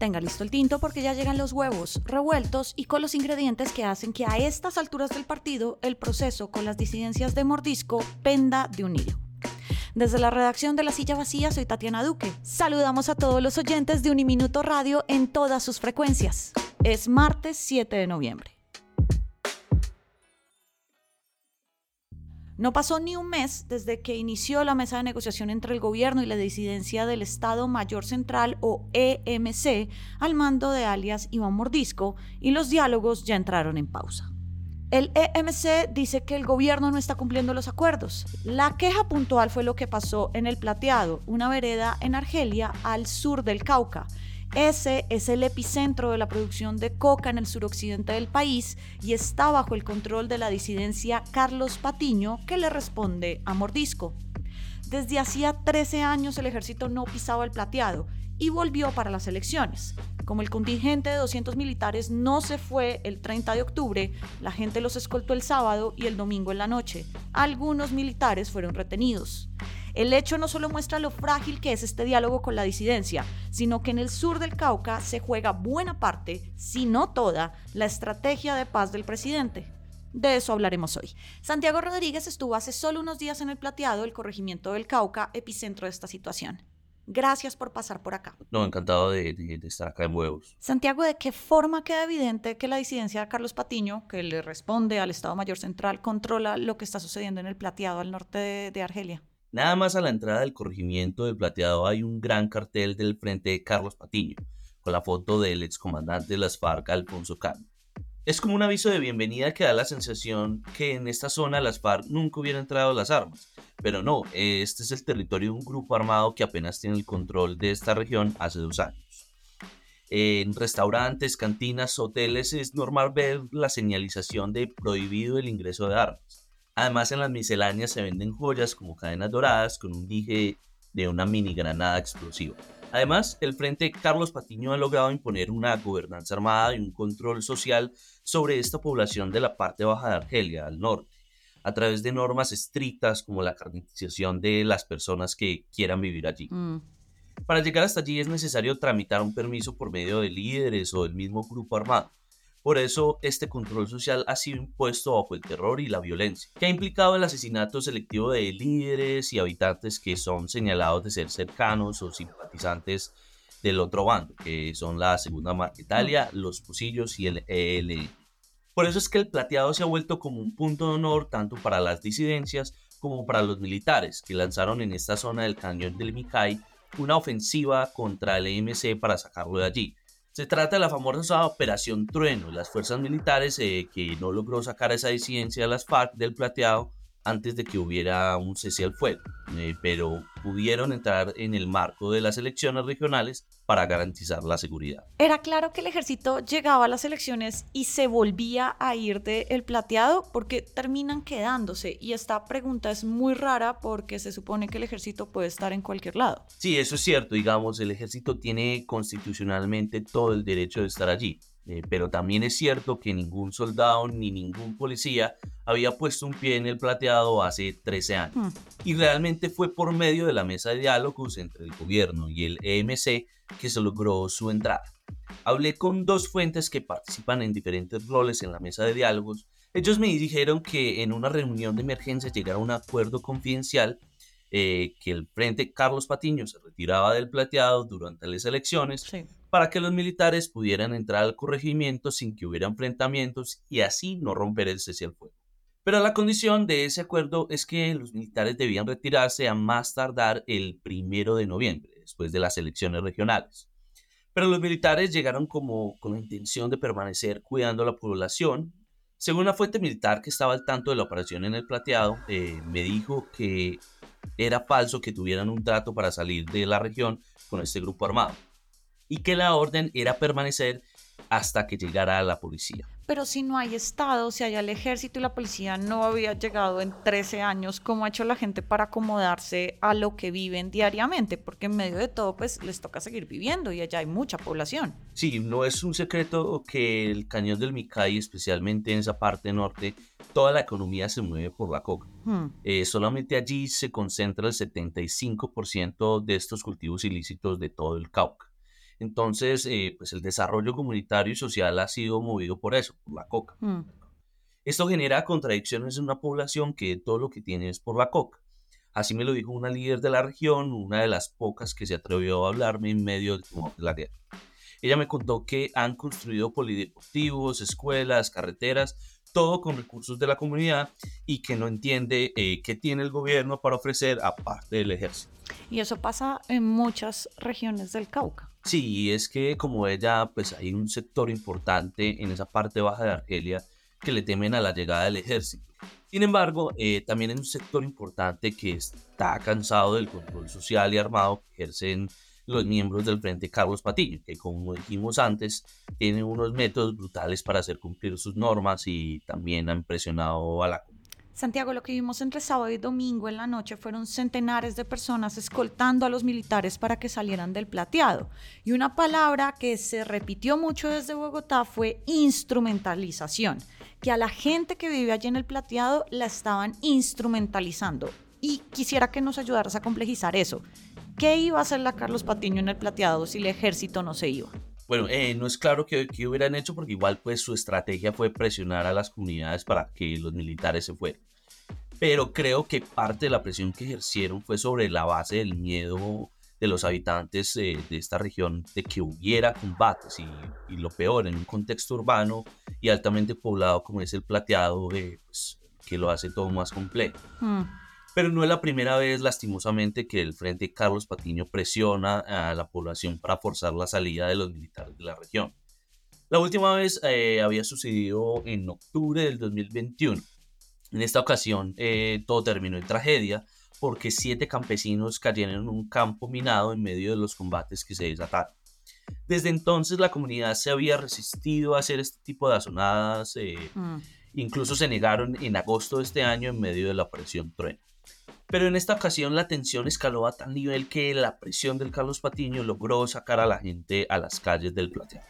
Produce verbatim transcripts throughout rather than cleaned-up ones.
Tenga listo el tinto porque ya llegan los huevos revueltos y con los ingredientes que hacen que a estas alturas del partido el proceso con las disidencias de Mordisco penda de un hilo. Desde la redacción de La Silla Vacía soy Tatiana Duque. Saludamos a todos los oyentes de Uniminuto Radio en todas sus frecuencias. Es martes siete de noviembre. No pasó ni un mes desde que inició la mesa de negociación entre el gobierno y la disidencia del Estado Mayor Central o E M C al mando de alias Iván Mordisco y los diálogos ya entraron en pausa. El E M C dice que el gobierno no está cumpliendo los acuerdos. La queja puntual fue lo que pasó en El Plateado, una vereda en Argelia al sur del Cauca. Ese es el epicentro de la producción de coca en el suroccidente del país y está bajo el control de la disidencia Carlos Patiño, que le responde a Mordisco. Desde hacía trece años el ejército no pisaba El Plateado y volvió para las elecciones. Como el contingente de doscientos militares no se fue el treinta de octubre, la gente los escoltó el sábado y el domingo en la noche. Algunos militares fueron retenidos. El hecho no solo muestra lo frágil que es este diálogo con la disidencia, sino que en el sur del Cauca se juega buena parte, si no toda, la estrategia de paz del presidente. De eso hablaremos hoy. Santiago Rodríguez estuvo hace solo unos días en El Plateado, el corregimiento del Cauca, epicentro de esta situación. Gracias por pasar por acá. No, encantado de, de, de estar acá en Huevos. Santiago, ¿de qué forma queda evidente que la disidencia de Carlos Patiño, que le responde al Estado Mayor Central, controla lo que está sucediendo en El Plateado, al norte de, de Argelia? Nada más a la entrada del corregimiento del Plateado hay un gran cartel del frente de Carlos Patiño, con la foto del excomandante de las FARC, Alfonso Cano. Es como un aviso de bienvenida que da la sensación que en esta zona las FARC nunca hubieran entrado las armas. Pero no, este es el territorio de un grupo armado que apenas tiene el control de esta región hace dos años. En restaurantes, cantinas, hoteles es normal ver la señalización de prohibido el ingreso de armas. Además, en las misceláneas se venden joyas como cadenas doradas con un dije de una mini granada explosiva. Además, el Frente Carlos Patiño ha logrado imponer una gobernanza armada y un control social sobre esta población de la parte baja de Argelia, al norte, a través de normas estrictas como la carnetización de las personas que quieran vivir allí. Mm. Para llegar hasta allí es necesario tramitar un permiso por medio de líderes o del mismo grupo armado. Por eso, este control social ha sido impuesto bajo el terror y la violencia, que ha implicado el asesinato selectivo de líderes y habitantes que son señalados de ser cercanos o simpatizantes del otro bando, que son la Segunda Marquetalia, los Pocillos y el E L N. Por eso es que el Plateado se ha vuelto como un punto de honor tanto para las disidencias como para los militares, que lanzaron en esta zona del cañón del Micay una ofensiva contra el E M C para sacarlo de allí. Se trata de la famosa Operación Trueno, las fuerzas militares eh, que no logró sacar esa disidencia de las FARC del Plateado antes de que hubiera un cese al fuego, eh, pero pudieron entrar en el marco de las elecciones regionales para garantizar la seguridad. Era claro que el ejército llegaba a las elecciones y se volvía a ir de El Plateado porque terminan quedándose, y esta pregunta es muy rara porque se supone que el ejército puede estar en cualquier lado. Sí, eso es cierto, digamos, el ejército tiene constitucionalmente todo el derecho de estar allí. Eh, pero también es cierto que ningún soldado ni ningún policía había puesto un pie en El Plateado hace trece años. Hmm. Y realmente fue por medio de la mesa de diálogos entre el gobierno y el E M C que se logró su entrada. Hablé con dos fuentes que participan en diferentes roles en la mesa de diálogos. Ellos me dijeron que en una reunión de emergencia llegaron a un acuerdo confidencial eh, que el Frente Carlos Patiño se retiraba del Plateado durante las elecciones. Sí. Para que los militares pudieran entrar al corregimiento sin que hubiera enfrentamientos y así no romper el cese al fuego. Pero la condición de ese acuerdo es que los militares debían retirarse a más tardar el primero de noviembre, después de las elecciones regionales. Pero los militares llegaron como con la intención de permanecer cuidando a la población. Según una fuente militar que estaba al tanto de la operación en El Plateado, eh, me dijo que era falso que tuvieran un trato para salir de la región con este grupo armado, y que la orden era permanecer hasta que llegara la policía. Pero si no hay Estado, si allá el ejército y la policía no había llegado en trece años, ¿cómo ha hecho la gente para acomodarse a lo que viven diariamente? Porque en medio de todo, pues, les toca seguir viviendo y allá hay mucha población. Sí, no es un secreto que el cañón del Micay, especialmente en esa parte norte, toda la economía se mueve por la coca. Hmm. Eh, solamente allí se concentra el setenta y cinco por ciento de estos cultivos ilícitos de todo el Cauca. Entonces, eh, pues el desarrollo comunitario y social ha sido movido por eso, por la coca. Mm. Esto genera contradicciones en una población que todo lo que tiene es por la coca. Así me lo dijo una líder de la región, una de las pocas que se atrevió a hablarme en medio de la guerra. Ella me contó que han construido polideportivos, escuelas, carreteras, todo con recursos de la comunidad y que no entiende eh, qué tiene el gobierno para ofrecer aparte del ejército. Y eso pasa en muchas regiones del Cauca. Sí, es que como ella, pues hay un sector importante en esa parte baja de Argelia que le temen a la llegada del ejército. Sin embargo, eh, también hay un sector importante que está cansado del control social y armado que ejercen los miembros del Frente Carlos Patiño, que como dijimos antes, tienen unos métodos brutales para hacer cumplir sus normas y también han presionado a la comunidad. Santiago, lo que vimos entre sábado y domingo en la noche fueron centenares de personas escoltando a los militares para que salieran del plateado. Y una palabra que se repitió mucho desde Bogotá fue instrumentalización, que a la gente que vive allí en el plateado la estaban instrumentalizando. Y quisiera que nos ayudaras a complejizar eso. ¿Qué iba a hacer la Carlos Patiño en el plateado si el ejército no se iba? Bueno, eh, no es claro qué, qué hubieran hecho porque igual pues su estrategia fue presionar a las comunidades para que los militares se fueran. Pero creo que parte de la presión que ejercieron fue sobre la base del miedo de los habitantes eh, de esta región de que hubiera combates y, y lo peor, en un contexto urbano y altamente poblado como es el plateado, eh, pues, que lo hace todo más complejo. Hmm. Pero no es la primera vez, lastimosamente, que el Frente Carlos Patiño presiona a la población para forzar la salida de los militares de la región. La última vez eh, había sucedido en octubre del dos mil veintiuno. En esta ocasión eh, todo terminó en tragedia porque siete campesinos cayeron en un campo minado en medio de los combates que se desataron. Desde entonces la comunidad se había resistido a hacer este tipo de azonadas, eh, mm. incluso se negaron en agosto de este año en medio de la operación Trueno. Pero en esta ocasión la tensión escaló a tal nivel que la presión del Carlos Patiño logró sacar a la gente a las calles del plateado.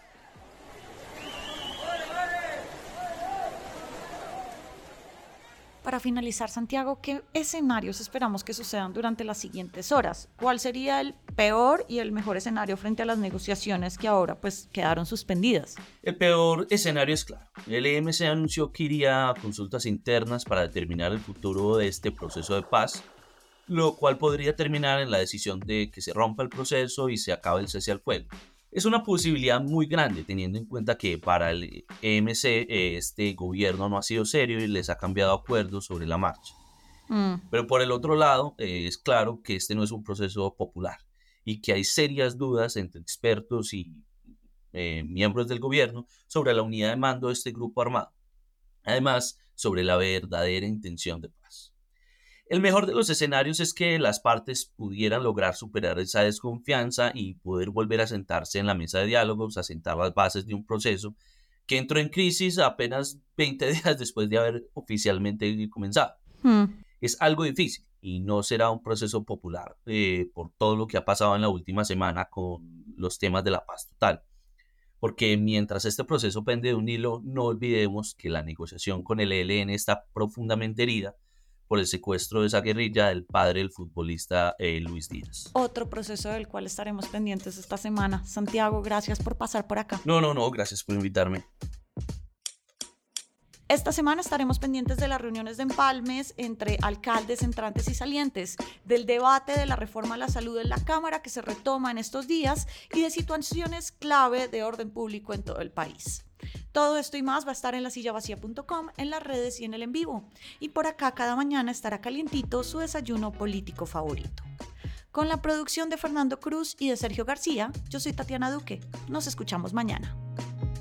Para finalizar, Santiago, ¿qué escenarios esperamos que sucedan durante las siguientes horas? ¿Cuál sería el peor y el mejor escenario frente a las negociaciones que ahora pues quedaron suspendidas? El peor escenario es claro. El E M C anunció que iría a consultas internas para determinar el futuro de este proceso de paz, lo cual podría terminar en la decisión de que se rompa el proceso y se acabe el cese al fuego. Es una posibilidad muy grande teniendo en cuenta que para el E M C este gobierno no ha sido serio y les ha cambiado acuerdos sobre la marcha. Mm. Pero por el otro lado eh, es claro que este no es un proceso popular y que hay serias dudas entre expertos y eh, miembros del gobierno sobre la unidad de mando de este grupo armado. Además, sobre la verdadera intención de paz. El mejor de los escenarios es que las partes pudieran lograr superar esa desconfianza y poder volver a sentarse en la mesa de diálogos, a sentar las bases de un proceso que entró en crisis apenas veinte días después de haber oficialmente comenzado. Hmm. Es algo difícil y no será un proceso popular eh, por todo lo que ha pasado en la última semana con los temas de la paz total. Porque mientras este proceso pende de un hilo, no olvidemos que la negociación con el E L N está profundamente herida por el secuestro de esa guerrilla del padre del futbolista eh, Luis Díaz. Otro proceso del cual estaremos pendientes esta semana. Santiago, gracias por pasar por acá. No, no, no, gracias por invitarme. Esta semana estaremos pendientes de las reuniones de empalmes entre alcaldes, entrantes y salientes, del debate de la reforma a la salud en la Cámara que se retoma en estos días y de situaciones clave de orden público en todo el país. Todo esto y más va a estar en la silla vacía punto com, en las redes y en el en vivo. Y por acá cada mañana estará calientito su desayuno político favorito. Con la producción de Fernando Cruz y de Sergio García, yo soy Tatiana Duque. Nos escuchamos mañana.